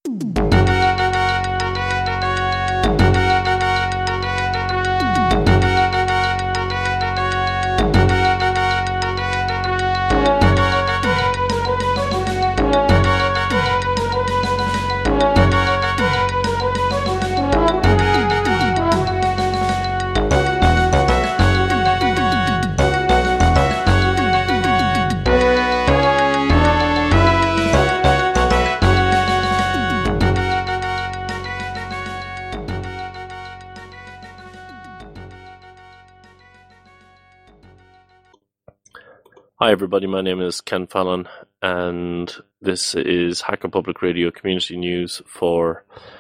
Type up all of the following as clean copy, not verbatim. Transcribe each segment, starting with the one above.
Hi everybody, my name is Ken Fallon and this is Hacker Public Radio Community News for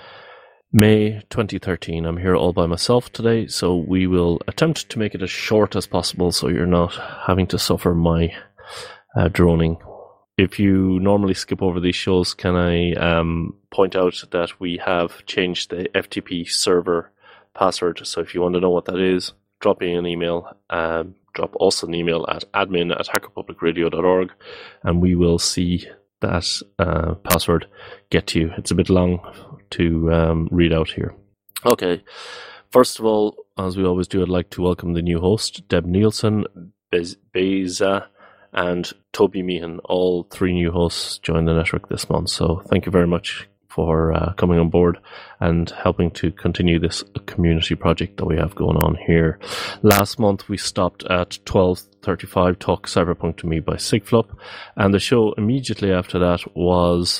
May 2013. I'm here all by myself today, so we will attempt to make it as short as possible so you're not having to suffer my droning. If you normally skip over these shows, can I point out that we have changed the FTP server password, so if you want to know what that is, drop me an email. Drop us an email at admin@hackerpublicradio.org and we will see that password get to you. It's a bit long to read out here. Okay, first of all, as we always do, I'd like to welcome the new host, Deb Nielsen, Beza, and Toby Meehan. All three new hosts joined the network this month, so thank you very much for coming on board and helping to continue this community project that we have going on here. Last month we stopped at 12:35 Talk Cyberpunk to Me by Sigflup, and the show immediately after that was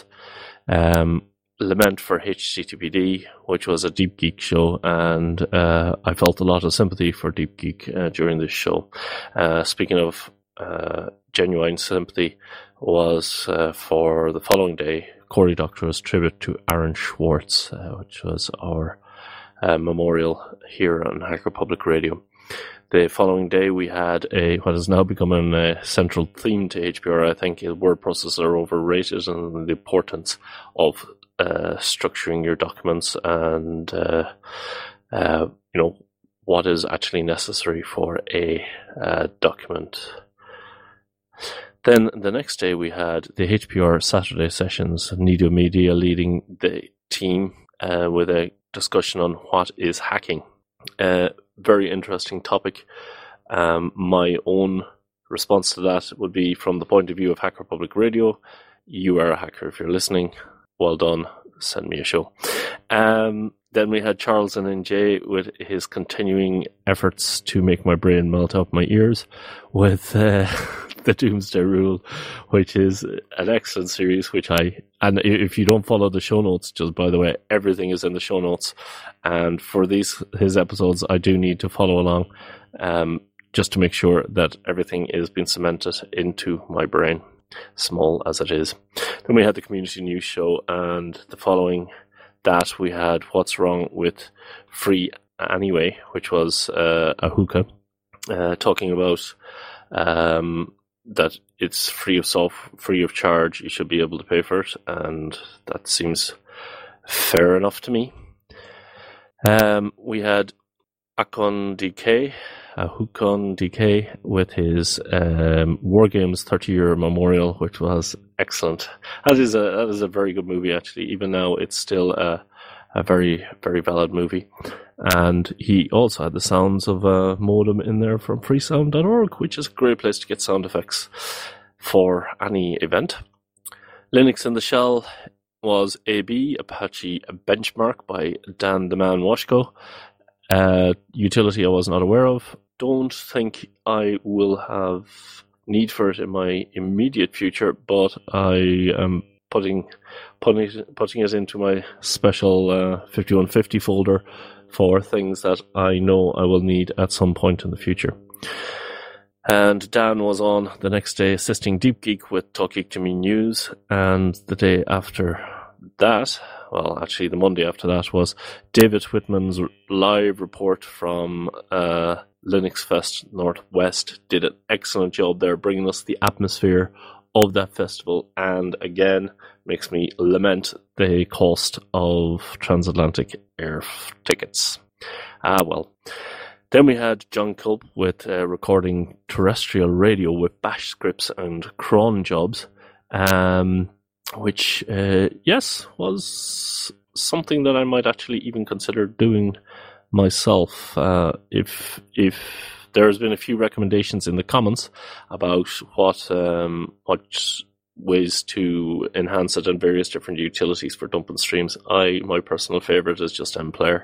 Lament for HTTPD, which was a Deep Geek show, and I felt a lot of sympathy for Deep Geek during this show. Speaking of genuine sympathy, was for the following day Cory Doctorow's tribute to Aaron Schwartz, which was our memorial here on Hacker Public Radio. The following day we had what has now become a central theme to HPR, I think, is word processors are overrated and the importance of structuring your documents and what is actually necessary for a document. Then the next day we had the HPR Saturday sessions, Nido Media leading the team with a discussion on what is hacking. Very interesting topic. My own response to that would be from the point of view of Hacker Public Radio. You are a hacker if you're listening. Well done. Send me a show. Then we had Charles and NJ with his continuing efforts to make my brain melt out my ears with the Doomsday Rule, which is an excellent series, and if you don't follow the show notes, just by the way, everything is in the show notes, and for his episodes, I do need to follow along, just to make sure that everything is being cemented into my brain, small as it is. Then we had the community news show, and the following that we had What's Wrong with Free Anyway, which was a hookah, talking about that it's free of charge, you should be able to pay for it, and that seems fair enough to me. We had Akon DK, Hukon DK, with his War Games 30-year memorial, which was excellent. That is a very good movie, actually. Even now, it's still a very, very valid movie. And he also had the sounds of a modem in there from freesound.org, which is a great place to get sound effects for any event. Linux in the Shell was AB, Apache Benchmark by Dan the Man Washko. Utility I was not aware of. Don't think I will have need for it in my immediate future, but I am putting it into my special 5150 folder for things that I know I will need at some point in the future. And Dan was on the next day assisting Deep Geek with Talk Geek to Me News, and the day after that, well, actually the Monday after that, was David Whitman's live report from Linux Fest Northwest. Did an excellent job there, bringing us the atmosphere of that festival, and again makes me lament the cost of transatlantic air tickets. Well. Then we had John Culp with recording terrestrial radio with bash scripts and cron jobs. which, yes, was something that I might actually even consider doing myself. If there's been a few recommendations in the comments about what ways to enhance it and various different utilities for dumping streams. My personal favorite is just mPlayer,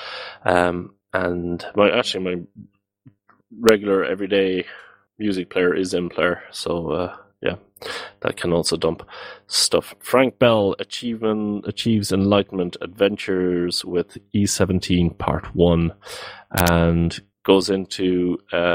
and my regular everyday music player is mPlayer. So yeah, that can also dump stuff. Frank Bell achieves enlightenment adventures with E17 Part 1, and goes into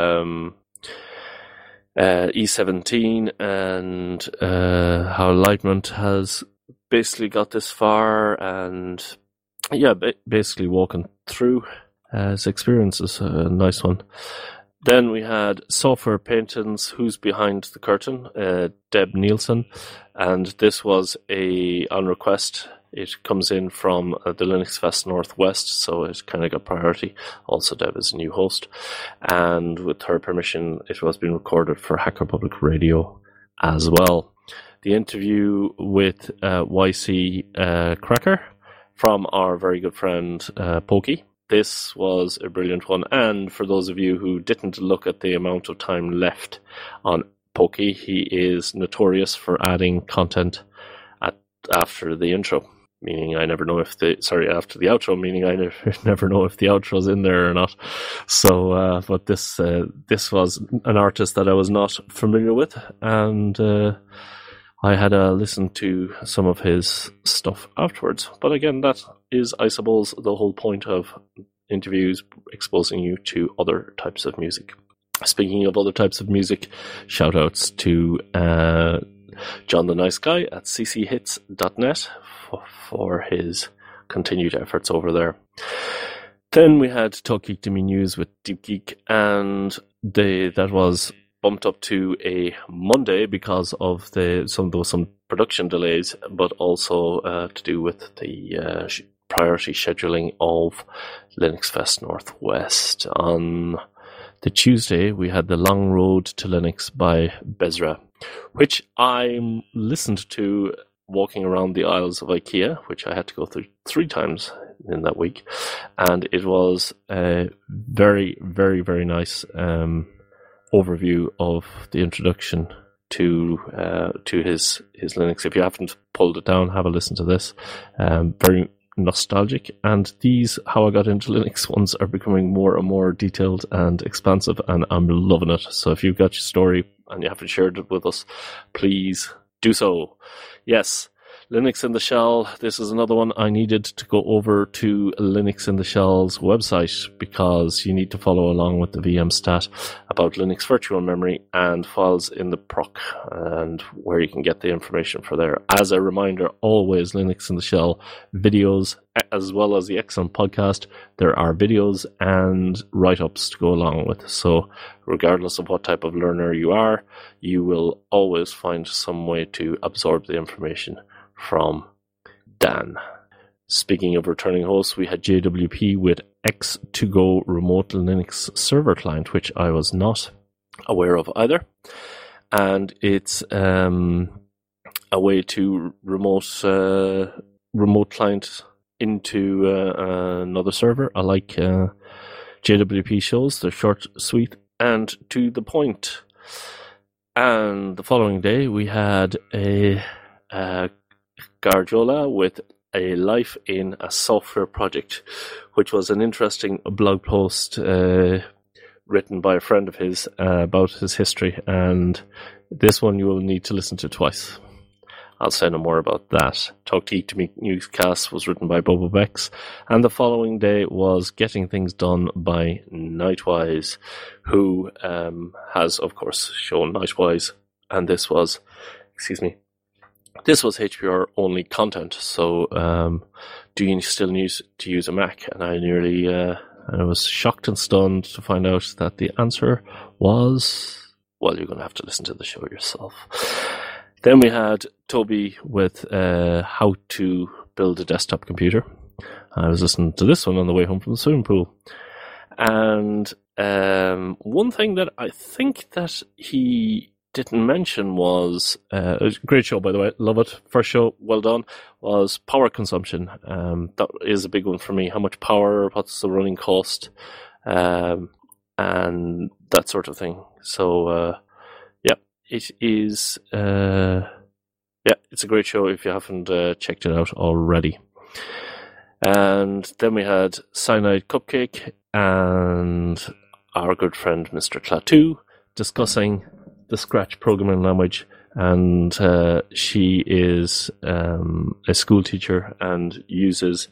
E17 and how enlightenment has basically got this far, and yeah, basically walking through his experiences. A nice one. Then we had Software Paintings, Who's Behind the Curtain, Deb Nielsen, and this was on request. It comes in from the Linux Fest Northwest, so it kind of got priority. Also, Deb is a new host, and with her permission, it was being recorded for Hacker Public Radio as well. The interview with YC Cracker from our very good friend Pokey. This was a brilliant one, and for those of you who didn't look at the amount of time left on Pokey, he is notorious for adding content after the intro. Meaning I never know if after the outro, meaning I never know if the outro's in there or not. So, but this was an artist that I was not familiar with, and I had a listen to some of his stuff afterwards. But again, that is, I suppose, the whole point of interviews, exposing you to other types of music. Speaking of other types of music, shout outs to John the Nice Guy at cchits.net for his continued efforts over there. Then we had Talk Geek to Me News with Deep Geek, and that was bumped up to a Monday because of some production delays, but also to do with the priority scheduling of Linux Fest Northwest. On the Tuesday, we had The Long Road to Linux by Bezra, which I listened to walking around the aisles of IKEA, which I had to go through 3 times in that week, and it was a very, very, very nice overview of the introduction to his Linux. If you haven't pulled it down, have a listen to this. Very nostalgic, and these How I Got Into Linux ones are becoming more and more detailed and expansive, and I'm loving it. So if you've got your story and you haven't shared it with us, please do so. Yes, Linux in the Shell. This is another one I needed to go over to Linux in the Shell's website, because you need to follow along with the VM stat about Linux virtual memory and files in the proc, and where you can get the information for there. As a reminder, always Linux in the Shell videos, as well as the excellent podcast. There are videos and write-ups to go along with. So regardless of what type of learner you are, you will always find some way to absorb the information from Dan. Speaking of returning hosts, we had JWP with X2Go Remote Linux Server Client, which I was not aware of either. And it's a way to remote client into another server. I like JWP shows. They're short, sweet, and to the point. And the following day, we had a Garjola with A Life in a Software Project, which was an interesting blog post written by a friend of his about his history, and this one you will need to listen to twice. I'll say no more about that. Talk Geek to Me Newscast was written by Bobo Bex, and the following day was Getting Things Done by Nightwise, who has, of course, shown Nightwise, and this was HPR only content. So, do you still need to use a Mac? And I was shocked and stunned to find out that the answer was, well, you're going to have to listen to the show yourself. Then we had Toby with how to build a desktop computer. I was listening to this one on the way home from the swimming pool. And one thing that I think that he didn't mention was it was a great show, by the way. Love it. First show, well done. Was power consumption. That is a big one for me. How much power? What's the running cost? And that sort of thing. So yeah, it is. Yeah, it's a great show if you haven't checked it out already. And then we had Cyanide Cupcake and our good friend Mr. Klaatu discussing the Scratch programming language. And she is a school teacher and uses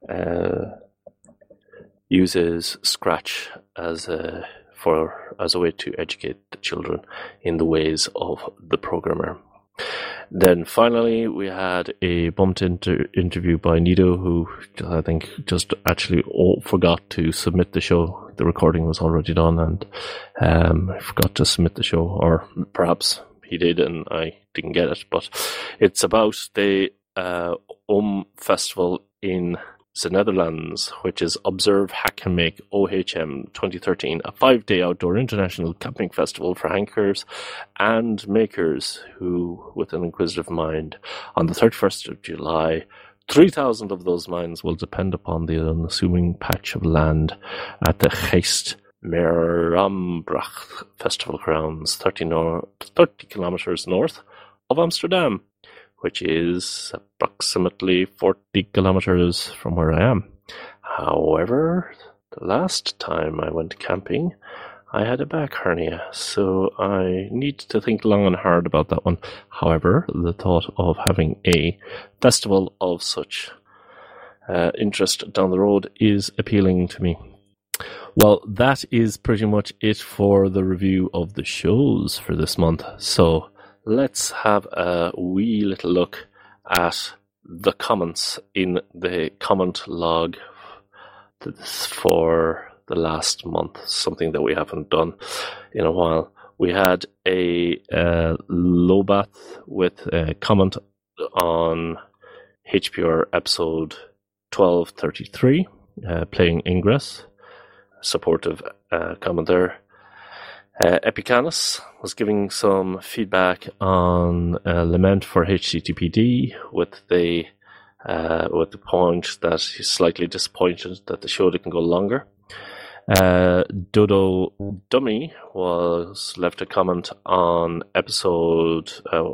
Scratch as a way to educate the children in the ways of the programmer. Then finally, we had a bumped interview by Nido, who I think just actually forgot to submit the show. The recording was already done, and forgot to submit the show, or perhaps he did and I didn't get it. But it's about the Festival in the Netherlands, which is Observe, Hack and Make OHM 2013, a 5-day outdoor international camping festival for hackers and makers who, with an inquisitive mind. On the 31st of July, 3,000 of those minds will depend upon the unassuming patch of land at the Geest Merambracht Festival grounds, 30 kilometers north of Amsterdam, which is approximately 40 kilometers from where I am. However, the last time I went camping, I had a back hernia, so I need to think long and hard about that one. However, the thought of having a festival of such interest down the road is appealing to me. Well, that is pretty much it for the review of the shows for this month. So let's have a wee little look at the comments in the comment log for the last month, something that we haven't done in a while. We had a Lobath with a comment on HPR episode 1233, playing Ingress. Supportive comment there. Epicanus was giving some feedback on Lament for HCTPD with the point that he's slightly disappointed that the show didn't go longer. Dodo Dummy was left a comment on episode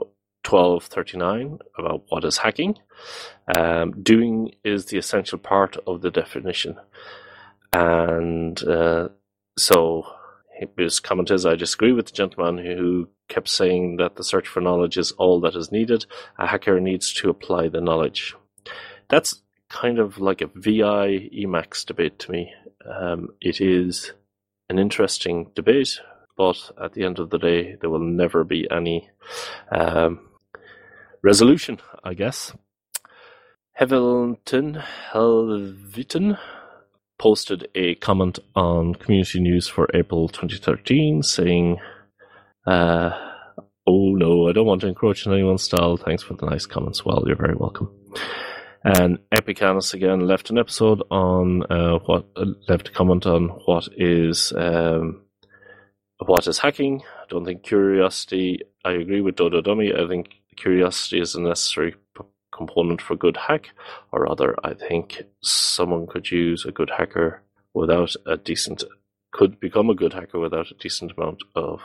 1239 about what is hacking. Doing is the essential part of the definition. And so his comment is, I disagree with the gentleman who kept saying that the search for knowledge is all that is needed. A hacker needs to apply the knowledge. That's kind of like a VI Emacs debate to me. It is an interesting debate, but at the end of the day, there will never be any resolution, I guess. Helviten posted a comment on community news for April 2013 saying, oh no, I don't want to encroach on anyone's style. Thanks for the nice comments. Well, you're very welcome. And Epicanus again left an episode on left a comment on what is hacking. I don't think curiosity. I agree with Dodo Dummy. I think curiosity is a necessary component for good hack, or rather, I think someone could use a good hacker without a decent. Could become a good hacker without a decent amount of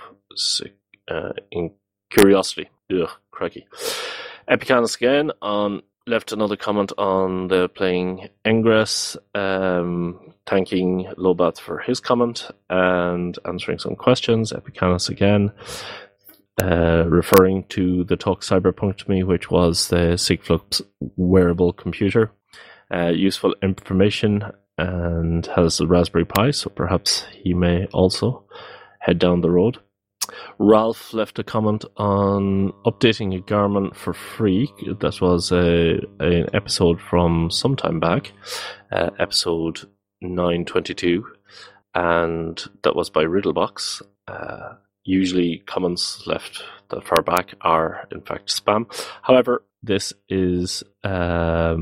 curiosity. Ugh, crikey. Epicanus again left another comment on the playing Ingress, thanking Lobath for his comment and answering some questions. Epicanus again, referring to the Talk Cyberpunk to me, which was the Sigflux wearable computer. Useful information, and has a Raspberry Pi, so perhaps he may also head down the road. Ralph left a comment on updating a Garmin for free. That was an episode from some time back, episode 922, and that was by Riddlebox. Usually comments left that far back are in fact spam. However, this is a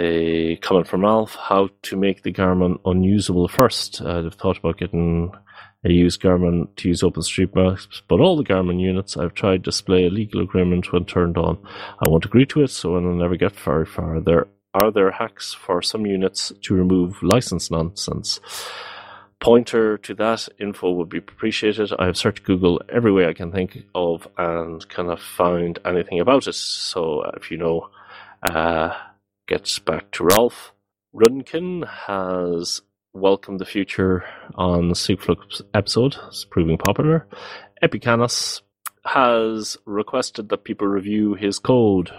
comment from Ralph. How to make the Garmin unusable first. I've thought about getting I use Garmin to use OpenStreetMaps, but all the Garmin units I've tried display a legal agreement when turned on. I won't agree to it, so I'll never get very far. Are there hacks for some units to remove license nonsense? Pointer to that info would be appreciated. I have searched Google every way I can think of and cannot find anything about it. So if you know, gets back to Ralph. Rudkin has welcomed the future on the Seaflux episode. It's proving popular. Epicanis has requested that people review his code.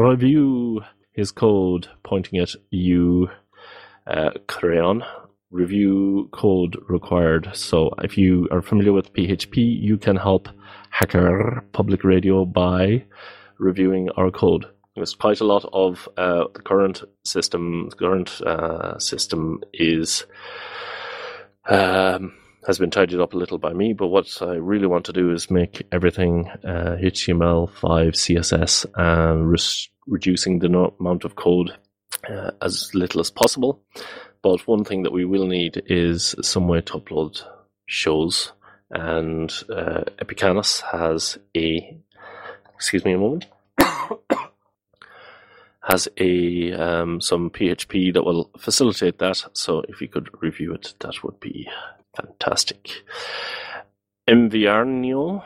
Pointing at you, Crayon. Review code required. So if you are familiar with PHP, you can help Hacker Public Radio by reviewing our code. There's quite a lot of the current system. System is has been tidied up a little by me, but what I really want to do is make everything HTML5 CSS and reducing the amount of code as little as possible. But one thing that we will need is some way to upload shows, and Epicanis has excuse me a moment, has some PHP that will facilitate that. So if you could review it, that would be fantastic. Mviarnio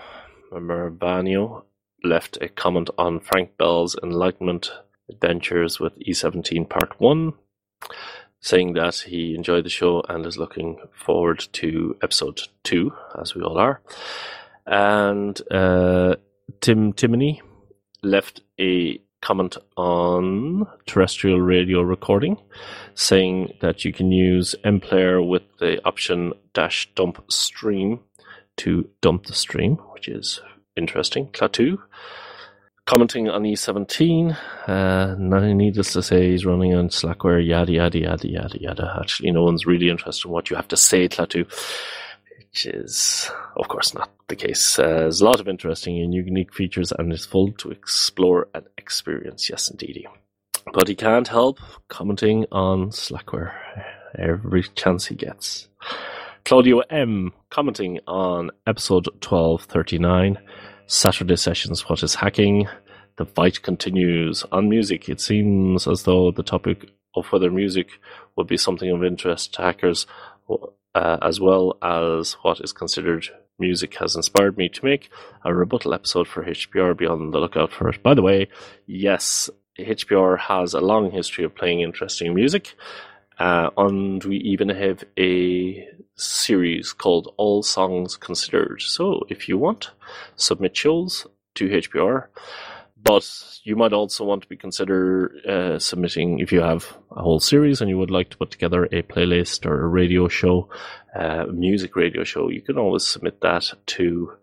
left a comment on Frank Bell's Enlightenment Adventures with E17 Part 1, saying that he enjoyed the show and is looking forward to episode 2, as we all are. And Tim Timoney left a comment on terrestrial radio recording, saying that you can use MPlayer with the option -dump stream to dump the stream, which is interesting. Klaatu commenting on E17, needless to say, he's running on Slackware, yada, yada, yada, yada, yada. Actually, no one's really interested in what you have to say, Klaatu, which is, of course, not the case. There's a lot of interesting and unique features, and it's full to explore and experience. Yes, indeedy. But he can't help commenting on Slackware every chance he gets. Claudio M. commenting on episode 1239, Saturday Sessions, What is Hacking? The fight continues. On music, it seems as though the topic of whether music would be something of interest to hackers, as well as what is considered music, has inspired me to make a rebuttal episode for HPR. Be on the lookout for it. By the way, yes, HPR has a long history of playing interesting music, and we even have a series called All Songs Considered. So if you want, submit shows to HPR, but you might also want to consider submitting, if you have a whole series and you would like to put together a playlist or a radio show, music radio show, you can always submit that to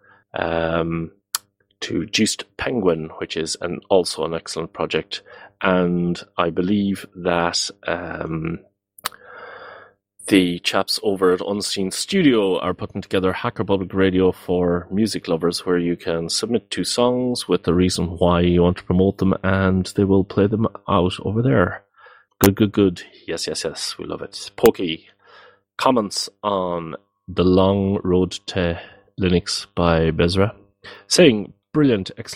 Juiced Penguin, which is also an excellent project. And I believe that the chaps over at Unseen Studio are putting together Hacker Public Radio for music lovers, where you can submit 2 songs with the reason why you want to promote them, and they will play them out over there. Good. Yes. We love it. Pokey comments on The Long Road to Linux by Bezra, saying, brilliant, ! Which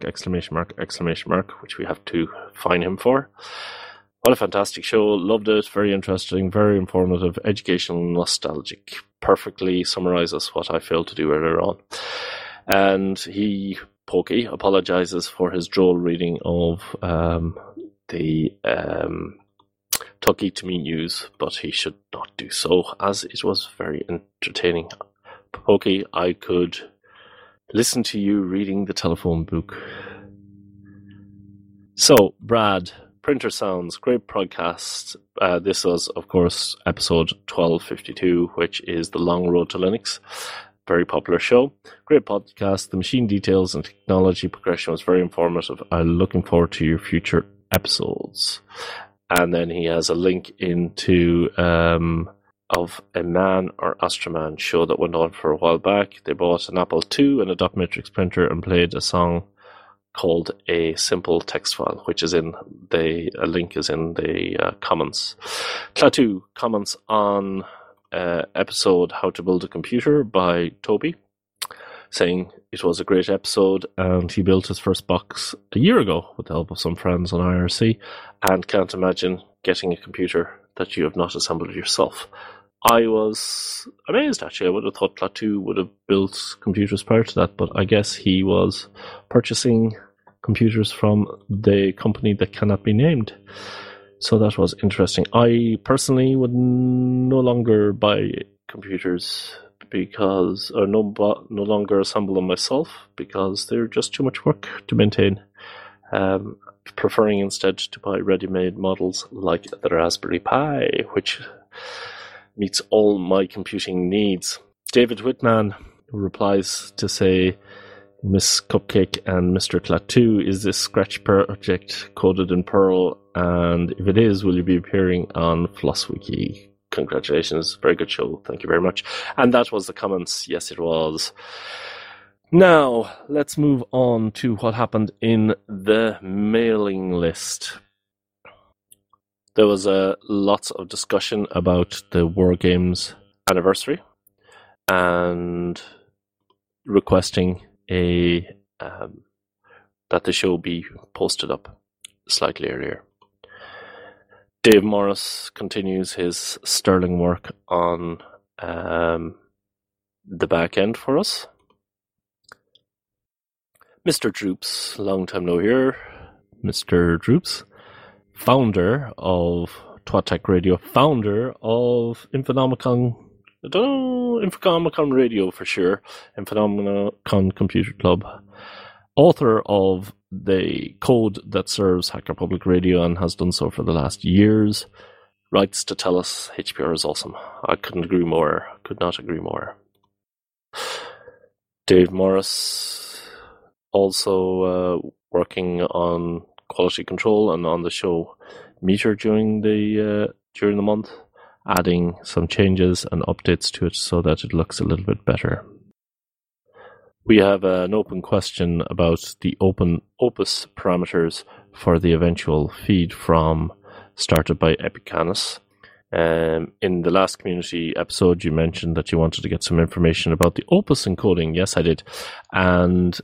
we have to fine him for. What a fantastic show. Loved it. Very interesting, very informative, educational, nostalgic. Perfectly summarizes what I failed to do earlier on. And Pokey, apologizes for his droll reading of the Tucky to Me news, but he should not do so, as it was very entertaining. Pokey, I could listen to you reading the telephone book. So, Brad, Printer Sounds, great podcast. This was, of course, episode 1252, which is The Long Road to Linux. Very popular show. Great podcast. The machine details and technology progression was very informative. I'm looking forward to your future episodes. And then he has a link into of a Man or Astroman show that went on for a while back. They bought an Apple II and a dot matrix printer and played a song called A Simple Text File, which is a link is in the comments. Klaatu comments on episode How to Build a Computer by Toby, saying it was a great episode and he built his first box a year ago with the help of some friends on IRC and can't imagine getting a computer that you have not assembled yourself. I was amazed, actually. I would have thought Klaatu would have built computers prior to that, but I guess he was purchasing computers from the company that cannot be named. So that was interesting. I personally would no longer buy computers or no longer assemble them myself because they're just too much work to maintain. Preferring instead to buy ready-made models like the Raspberry Pi, which meets all my computing needs. David Whitman replies to say, Miss Cupcake and Mr. Klaatu, is this Scratch project coded in Perl? And if it is, will you be appearing on FlossWiki? Congratulations, very good show, thank you very much. And that was the comments, yes it was. Now, let's move on to what happened in the mailing list. There was lots of discussion about the War Games anniversary and requesting that the show be posted up slightly earlier. Dave Morris continues his sterling work on the back end for us. Mr. Droops, long time no here. Mr. Droops, founder of Twat Tech Radio, founder of Infonomicon. I don't know, Infonomicon Radio for sure, Infonomicon Computer Club, author of the code that serves Hacker Public Radio and has done so for the last years, writes to tell us HPR is awesome. I could not agree more. Dave Morris, also working on quality control and on the show Meter during the month, adding some changes and updates to it so that it looks a little bit better. We have an open question about the open Opus parameters for the eventual feed from Started by Epicanus. In the last community episode, you mentioned that you wanted to get some information about the Opus encoding. Yes, I did. And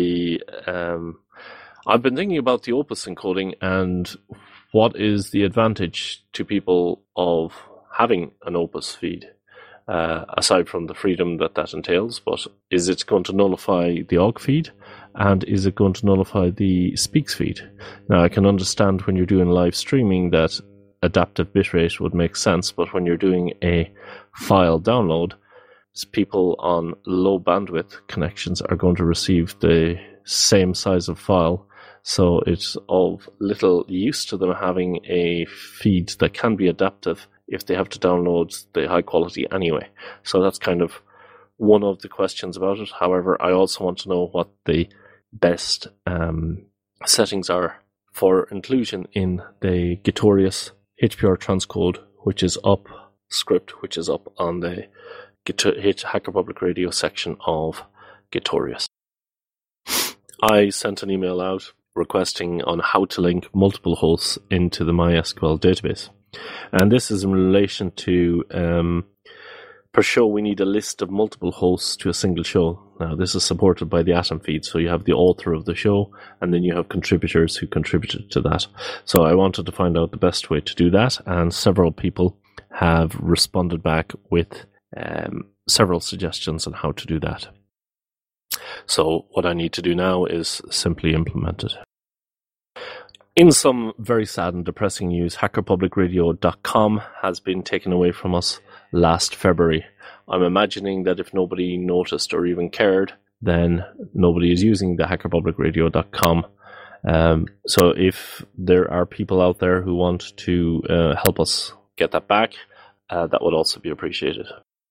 I've been thinking about the Opus encoding and what is the advantage to people of having an Opus feed, aside from the freedom that entails. But is it going to nullify the OGG feed? And is it going to nullify the Speaks feed? Now, I can understand when you're doing live streaming that adaptive bitrate would make sense, but when you're doing a file download, people on low bandwidth connections are going to receive the same size of file. So it's of little use to them having a feed that can be adaptive if they have to download the high quality anyway. So that's kind of one of the questions about it. However, I also want to know what the best settings are for inclusion in the Gitorius HPR transcode, which is up script, which is up on the Hacker Public Radio section of Gitorius. I sent an email out requesting on how to link multiple hosts into the MySQL database. And this is in relation to, per show, we need a list of multiple hosts to a single show. Now, this is supported by the Atom feed. So you have the author of the show, and then you have contributors who contributed to that. So I wanted to find out the best way to do that. And several people have responded back with several suggestions on how to do that. So what I need to do now is simply implement it. In some very sad and depressing news, hackerpublicradio.com has been taken away from us last February. I'm imagining that if nobody noticed or even cared, then nobody is using the hackerpublicradio.com. So if there are people out there who want to help us get that back, that would also be appreciated.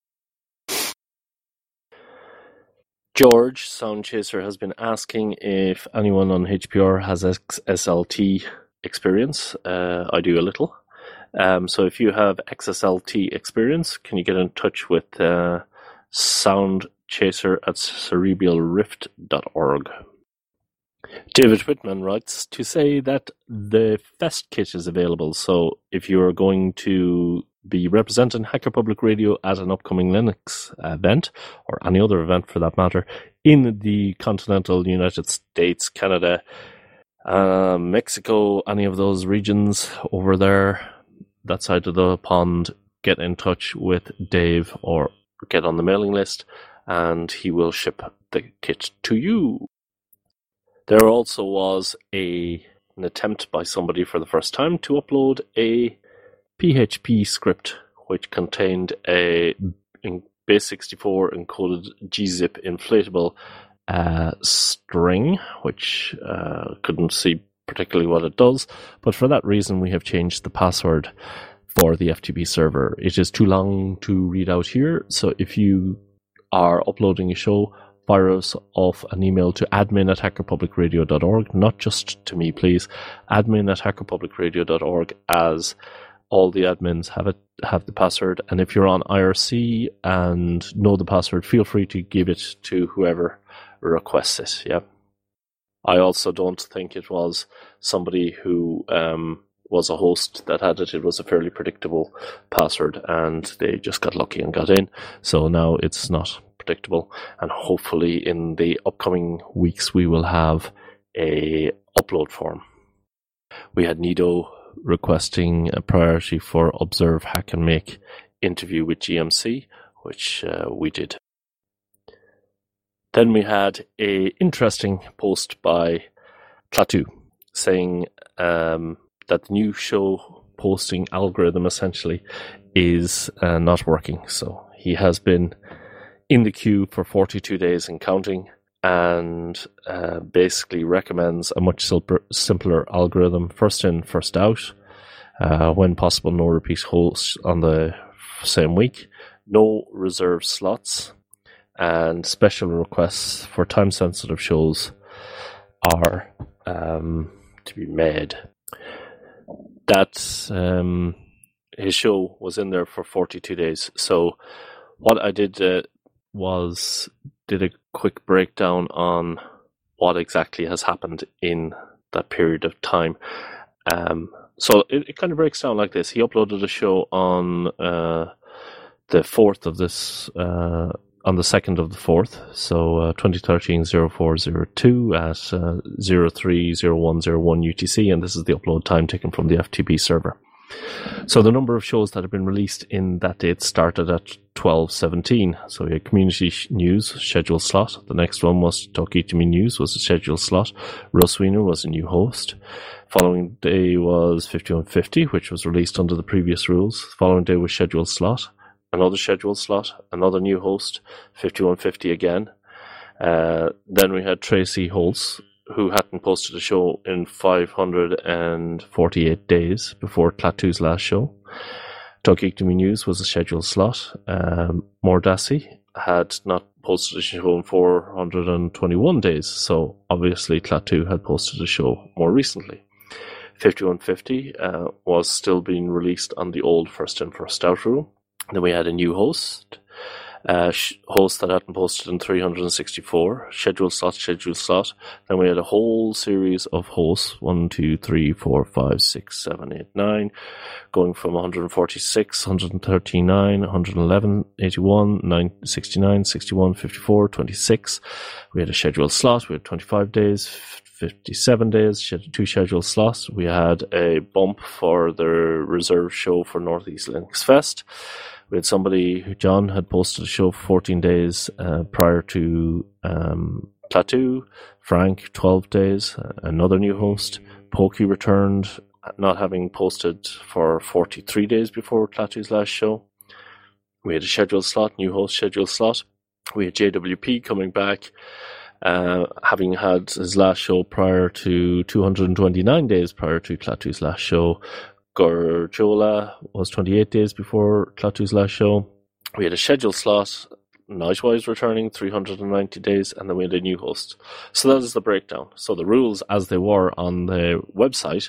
George, Sound Chaser, has been asking if anyone on HPR has XSLT experience. I do a little. So if you have XSLT experience, can you get in touch with Sound Chaser at cerebralrift.org. David Whitman writes to say that the Fest kit is available. So if you are going to be representing Hacker Public Radio at an upcoming Linux event, or any other event for that matter, in the continental United States, Canada, Mexico, any of those regions over there, that side of the pond, get in touch with Dave or get on the mailing list, and he will ship the kit to you. There also was an attempt by somebody for the first time to upload a PHP script which contained a base64 encoded gzip inflatable string, which couldn't see particularly what it does, but for that reason we have changed the password for the FTP server. It is too long to read out here, so if you are uploading a show, fire us off an email to admin@hackerpublicradio.org, not just to me please, admin@hackerpublicradio.org, as all the admins have the password, and if you're on IRC and know the password, feel free to give it to whoever requests it. Yeah, I also don't think it was somebody who was a host that had it. It was a fairly predictable password and they just got lucky and got in, so now it's not predictable, and hopefully in the upcoming weeks we will have a upload form. We had Nido requesting a priority for Observe Hack and Make interview with GMC, which we did. Then we had a interesting post by Klaatu saying that the new show posting algorithm essentially is not working. So he has been in the queue for 42 days and counting, and basically recommends a much simpler algorithm: first in, first out, when possible no repeat hosts on the same week, no reserved slots, and special requests for time-sensitive shows are to be made. That his show was in there for 42 days. So what I did was did a quick breakdown on what exactly has happened in that period of time. So it kind of breaks down like this. He uploaded a show on the 4th of this, on the 2nd of the 4th, so 2013-0402 at 030101 UTC, and this is the upload time taken from the FTP server. So the number of shows that have been released in that date started at 12:17. So we had community news, scheduled slot. The next one was Talk to Me News, was a scheduled slot. Russ Wiener was a new host. Following day was 5150, which was released under the previous rules. Following day was scheduled slot. Another scheduled slot, another new host, 5150 again. Then we had Tracy Holtz, who hadn't posted a show in 548 days before Klaatu's last show. Talk to Me News was a scheduled slot. Mordassi had not posted a show in 421 days, so obviously Klaatu had posted a show more recently. 5150 was still being released on the old first in, first out rule. Then we had a new host, host that hadn't posted in 364, scheduled slot. Then we had a whole series of hosts, 1, 2, 3, 4, 5, 6, 7, 8, 9, going from 146, 139, 111, 81, 9, 69, 61, 54, 26. We had a scheduled slot, we had 25 days, 57 days, 2 scheduled slots. We had a bump for the reserve show for Northeast Linux Fest. We had somebody, John, had posted a show for 14 days prior to Klaatu. Frank, 12 days. Another new host. Pokey returned, not having posted for 43 days before Klaatu's last show. We had a scheduled slot, new host scheduled slot. We had JWP coming back, having had his last show prior to 229 days prior to Klaatu's last show. Gorjola was 28 days before Klaatu's last show. We had a scheduled slot, Nightwise returning 390 days, and then we had a new host. So that is the breakdown. So the rules as they were on the website,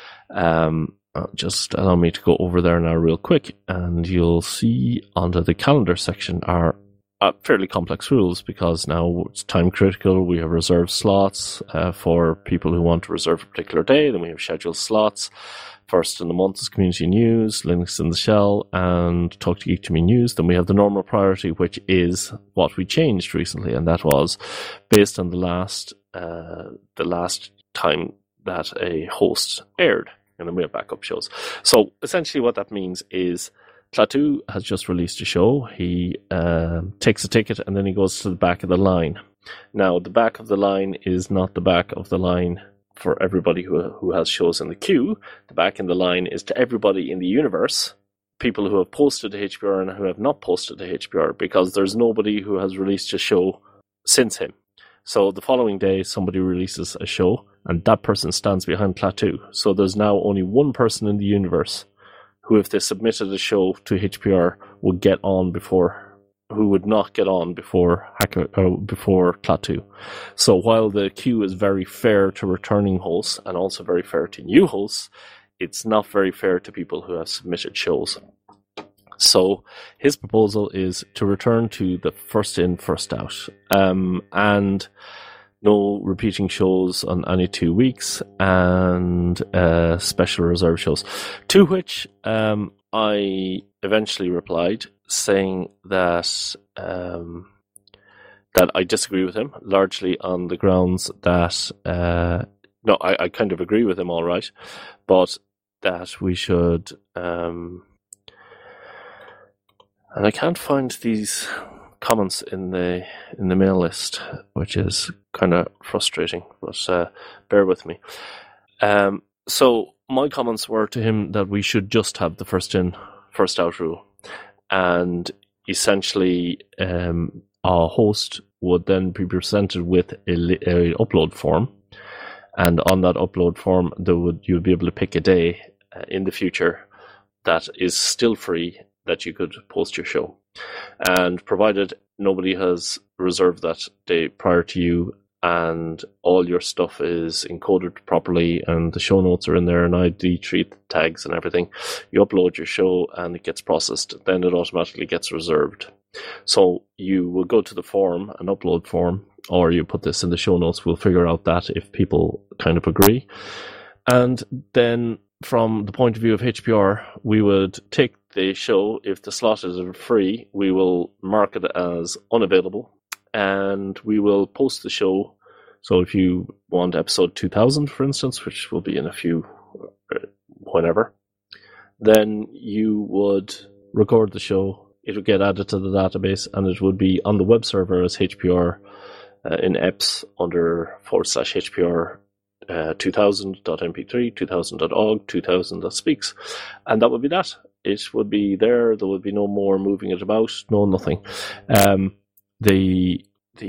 just allow me to go over there now real quick, and you'll see under the calendar section are fairly complex rules, because now it's time critical. We have reserved slots for people who want to reserve a particular day. Then we have scheduled slots. First in the month is Community News, Linux in the Shell, and Talk to Geek to Me News. Then we have the normal priority, which is what we changed recently, and that was based on the last time that a host aired. And then we have backup shows. So essentially what that means is Klaatu has just released a show. He takes a ticket and then he goes to the back of the line. Now, the back of the line is not the back of the line for everybody who has shows in the queue. The back in the line is to everybody in the universe, people who have posted to HPR and who have not posted to HPR, because there's nobody who has released a show since him. So the following day, somebody releases a show, and that person stands behind Klaatu. So there's now only one person in the universe who, if they submitted a show to HPR, would get on before, who would not get on before Klaatu. So while the queue is very fair to returning hosts and also very fair to new hosts, it's not very fair to people who have submitted shows. So his proposal is to return to the first in, first out, and no repeating shows on any 2 weeks, and special reserve shows. To which I eventually replied, saying that that I disagree with him, largely on the grounds that no, I kind of agree with him, all right, but that we should. And I can't find these comments in the mail list, which is kind of frustrating, but bear with me. So my comments were to him that we should just have the first in, first out rule, and essentially a host would then be presented with a upload form, and on that upload form you'd be able to pick a day in the future that is still free that you could post your show. And provided nobody has reserved that day prior to you, and all your stuff is encoded properly, and the show notes are in there, and ID3 tags and everything, you upload your show and it gets processed. Then it automatically gets reserved. So you will go to the form, an upload form, or you put this in the show notes. We'll figure out that if people kind of agree. And then from the point of view of HPR, we would take the show. If the slot is free, we will mark it as unavailable, and we will post the show. So if you want episode 2000, for instance, which will be in a few, whenever, then you would record the show. It would get added to the database, and it would be on the web server as HPR in EPS under /HPR 2000.mp3, 2000.org, 2000.speaks, and that would be that. It would be there. There would be no more moving it about. No, nothing. The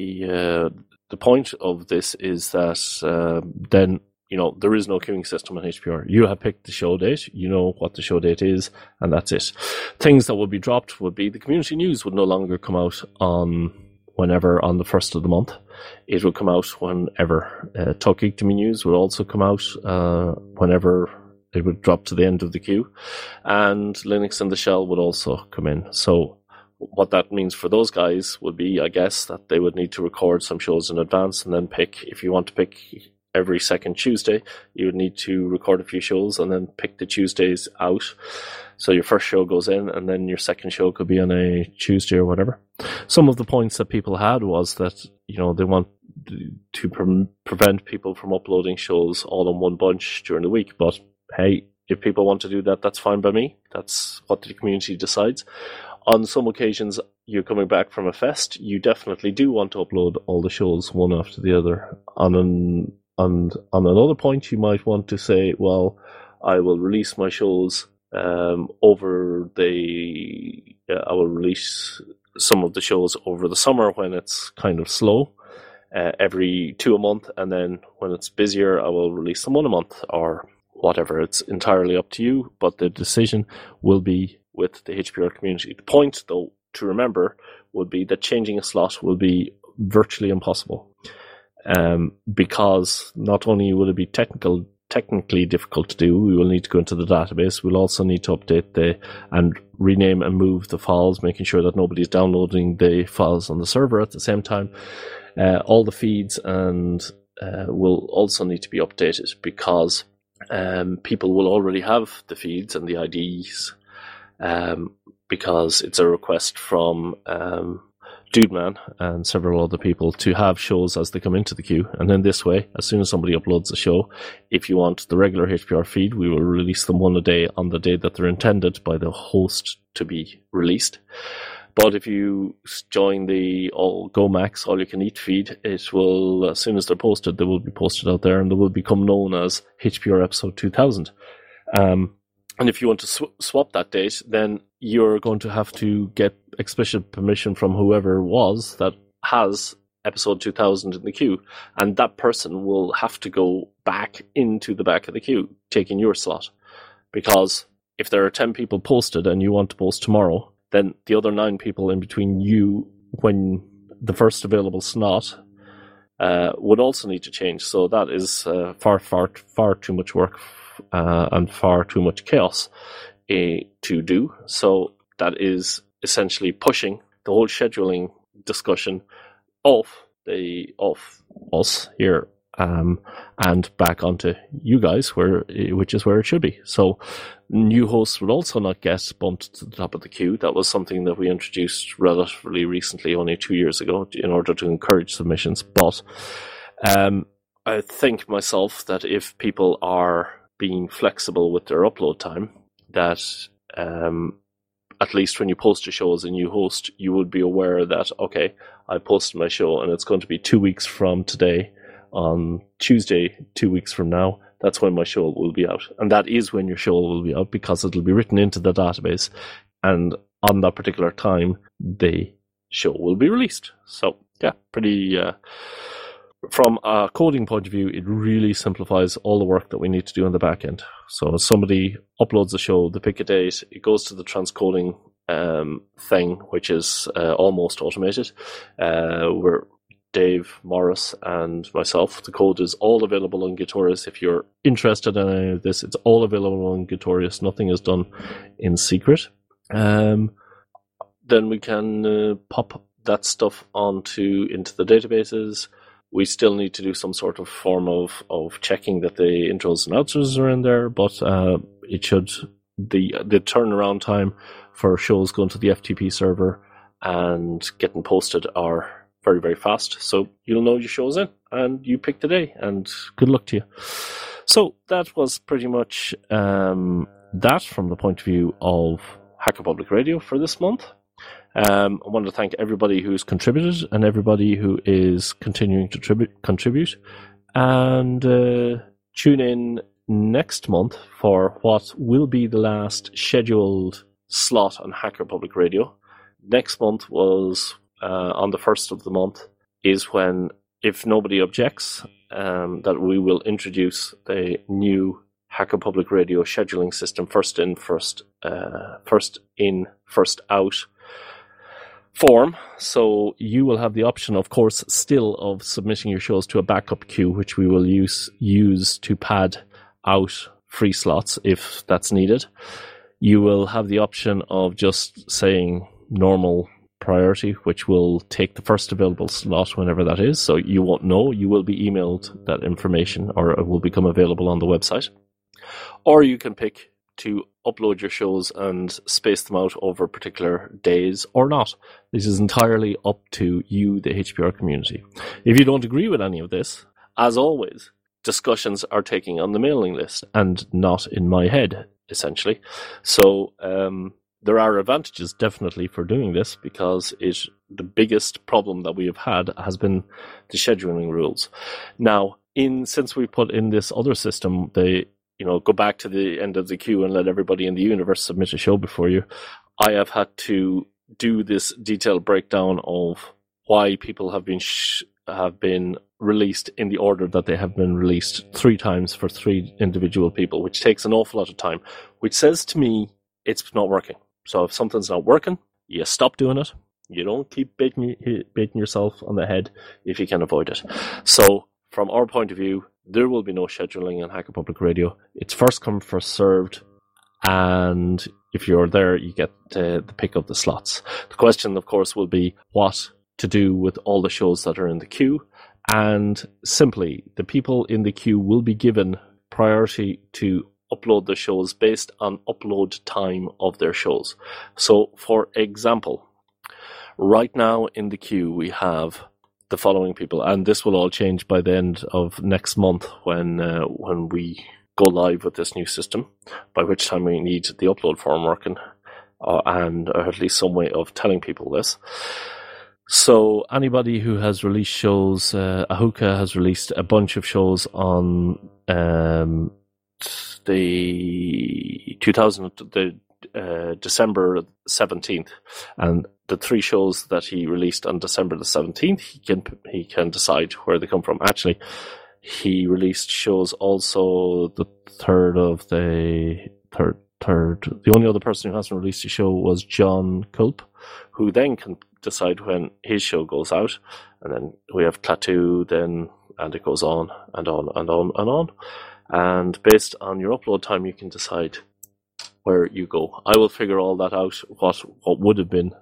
point of this is that then, you know, there is no queuing system on HPR. You have picked the show date. You know what the show date is, and that's it. Things that would be dropped would be the community news would no longer come out on the first of the month. It would come out whenever. Talk Geek to Me News would also come out whenever it would drop to the end of the queue, and Linux in the Shell would also come in. So what that means for those guys would be, I guess, that they would need to record some shows in advance and then pick, if you want to pick every second Tuesday, you would need to record a few shows and then pick the Tuesdays out. So your first show goes in, and then your second show could be on a Tuesday or whatever. Some of the points that people had was that, you know, they want to prevent people from uploading shows all in one bunch during the week. But hey, if people want to do that, that's fine by me. That's what the community decides. On some occasions, you're coming back from a fest, you definitely do want to upload all the shows one after the other. On another point, you might want to say, well, I will release my shows I will release some of the shows over the summer when it's kind of slow, every 2 a month, and then when it's busier, I will release them 1 a month, or whatever. It's entirely up to you, but the decision will be with the HPR community. The point, though, to remember would be that changing a slot will be virtually impossible, because not only will it be technical technically difficult to do. We will need to go into the database. We'll also need to update and rename and move the files, making sure that nobody's downloading the files on the server at the same time. All the feeds and will also need to be updated because people will already have the feeds and the IDs because it's a request from Dudeman and several other people to have shows as they come into the queue. And then this way, as soon as somebody uploads a show, if you want the regular HPR feed, we will release them one a day on the day that they're intended by the host to be released. But if you join the Go Max All You Can Eat feed, it will, as soon as they're posted, they will be posted out there and they will become known as HPR episode 2000. And if you want to swap that date, then you're going to have to get explicit permission from whoever it was that has episode 2000 in the queue. And that person will have to go back into the back of the queue, taking your slot. Because if there are 10 people posted and you want to post tomorrow, then the other 9 people in between you, when the first available slot, would also need to change. So that is far too much work and far too much chaos to do. So that is essentially pushing the whole scheduling discussion off us here and back onto you guys, which is where it should be. So new hosts would also not get bumped to the top of the queue. That was something that we introduced relatively recently, only 2 years ago, in order to encourage submissions. But I think myself that if people are being flexible with their upload time, that at least when you post a show as a new host, you would be aware that, okay, I posted my show and it's going to be 2 weeks from today. On Tuesday, 2 weeks from now, that's when my show will be out. And that is when your show will be out because it'll be written into the database. And on that particular time, the show will be released. So, yeah, pretty... from a coding point of view, it really simplifies all the work that we need to do on the back end. So if somebody uploads a show, they pick a date, it goes to the transcoding thing, which is almost automated. We're Dave, Morris, and myself. The code is all available on Gitorious. If you're interested in any of this, it's all available on Gitorious. Nothing is done in secret. Then we can pop that stuff into the databases. We still need to do some sort of form of checking that the intros and outros are in there, but it should the turnaround time for shows going to the FTP server and getting posted are very, very fast. So you'll know your show's in and you pick the day, and good luck to you. So that was pretty much that from the point of view of Hacker Public Radio for this month. I want to thank everybody who's contributed and everybody who is continuing to contribute. And tune in next month for what will be the last scheduled slot on Hacker Public Radio. Next month was on the 1st of the month is when, if nobody objects, that we will introduce the new Hacker Public Radio scheduling system, first in, first out form. So you will have the option, of course, still of submitting your shows to a backup queue, which we will use to pad out free slots if that's needed. You will have the option of just saying normal priority, which will take the first available slot whenever that is. So you won't know. You will be emailed that information, or it will become available on the website. Or you can pick to upload your shows and space them out over particular days or not. This is entirely up to you, the HPR community. If you don't agree with any of this, as always, discussions are taking on the mailing list and not in my head, essentially. So there are advantages definitely for doing this, because the biggest problem that we have had has been the scheduling rules. Now, since we put in this other system, go back to the end of the queue and let everybody in the universe submit a show before you, I have had to do this detailed breakdown of why people have been released in the order that they have been released 3 times for 3 individual people, which takes an awful lot of time, which says to me it's not working. So if something's not working, you stop doing it. You don't keep baiting yourself on the head if you can avoid it. So from our point of view, there will be no scheduling on Hacker Public Radio. It's first come, first served, and if you're there, you get the pick of the slots. The question, of course, will be what to do with all the shows that are in the queue, and simply, the people in the queue will be given priority to upload the shows based on upload time of their shows. So, for example, right now in the queue we have the following people, and this will all change by the end of next month when we go live with this new system, by which time we need the upload form working, and or at least some way of telling people this. So anybody who has released shows, Ahuka has released a bunch of shows on December 17th, and the 3 shows that he released on December the 17th, he can decide where they come from. Actually, he released shows also the third. The only other person who hasn't released a show was John Culp, who then can decide when his show goes out. And then we have Klaatu, and it goes on and on and on and on. And based on your upload time, you can decide where you go. I will figure all that out, what would have been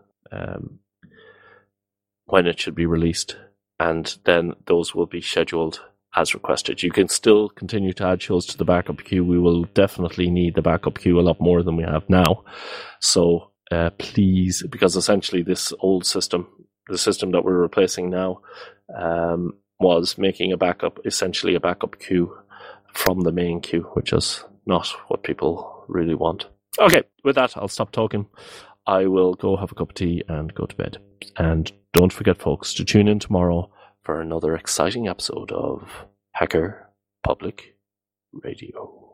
when it should be released, and then those will be scheduled as requested. You can still continue to add shows to the backup queue. We will definitely need the backup queue a lot more than we have now. So please, because essentially this old system, the system that we're replacing now, was making essentially a backup queue from the main queue, which is not what people really want. Okay, with that, I'll stop talking. I will go have a cup of tea and go to bed. And don't forget, folks, to tune in tomorrow for another exciting episode of Hacker Public Radio.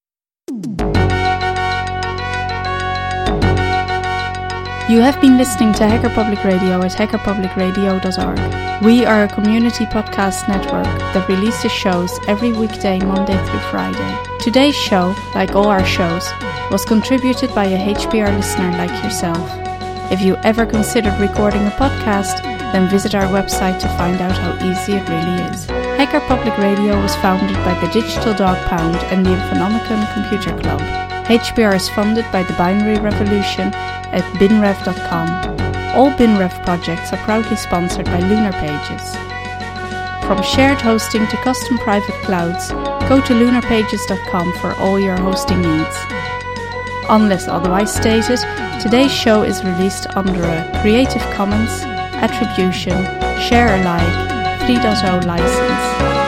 You have been listening to Hacker Public Radio at hackerpublicradio.org. We are a community podcast network that releases shows every weekday, Monday through Friday. Today's show, like all our shows, was contributed by a HPR listener like yourself. If you ever considered recording a podcast, then visit our website to find out how easy it really is. Hacker Public Radio was founded by the Digital Dog Pound and the Infonomicon Computer Club. HPR is funded by the Binary Revolution at binrev.com. All BinRev projects are proudly sponsored by Lunar Pages. From shared hosting to custom private clouds, go to lunarpages.com for all your hosting needs. Unless otherwise stated, today's show is released under a Creative Commons Attribution Share Alike 3.0 license.